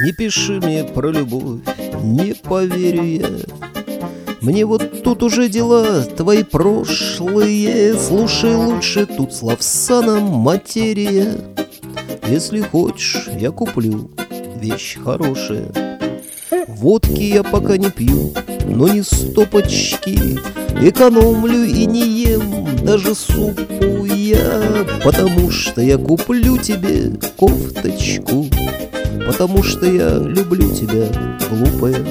Не пиши мне про любовь, не поверю я. Мне вот тут уже дела твои прошлые. Слушай лучше, тут с Лавсаном материя. Если хочешь, я куплю вещь хорошая. Водки я пока не пью, но не стопочки. Экономлю и не ем даже супу я. Потому что я куплю тебе кофточку. Потому что я люблю тебя, глупая.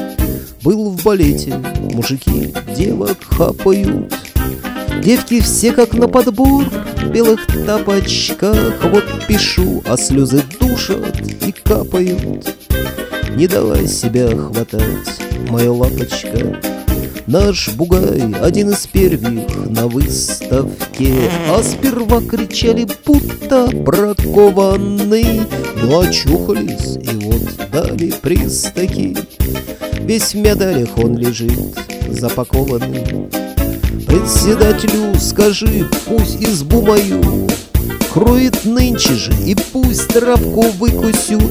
Был в балете, мужики девок хапают. Девки все как на подбор, в белых тапочках. Вот пишу, а слезы душат и капают. Не давай себя хватать, моя лапочка. Наш бугай один из первых на выставке. А сперва кричали, будто бракованный. Ну очухались и вот дали приз таки. Весь в медалях он лежит, запакованный. Председателю скажи, пусть избу мою кроет нынче же, и пусть травку выкусют.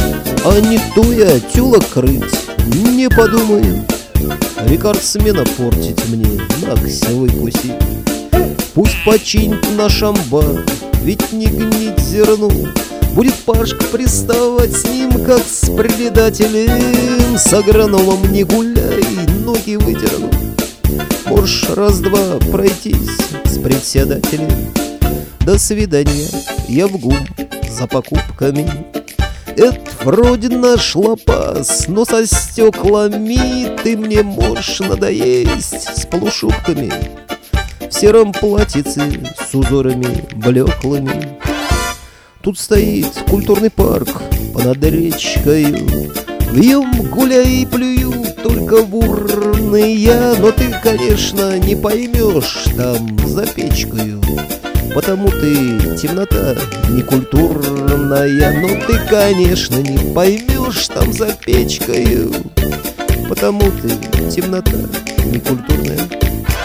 А не то я тюлок крыть не подумаю. Рекордсмена портить мне, накся выкуси. Пусть починит наш амбар, ведь не гнить зерну. Будет Пашка приставать с ним, как с предателем. С агрономом не гуляй, ноги выдерну. Можешь раз-два пройтись с председателем. До свидания, я в ГУМ за покупками. Это вроде наш лопас, но со стеклами. Ты мне можешь надоесть с полушубками. В сером платьице с узорами блеклыми. Тут стоит культурный парк понад речкою. В нем гуляй и плюю только в урны я. Но ты, конечно, не поймешь там за печкою, потому ты темнота некультурная. Но ты, конечно, не поймешь там за печкою, потому ты темнота некультурная.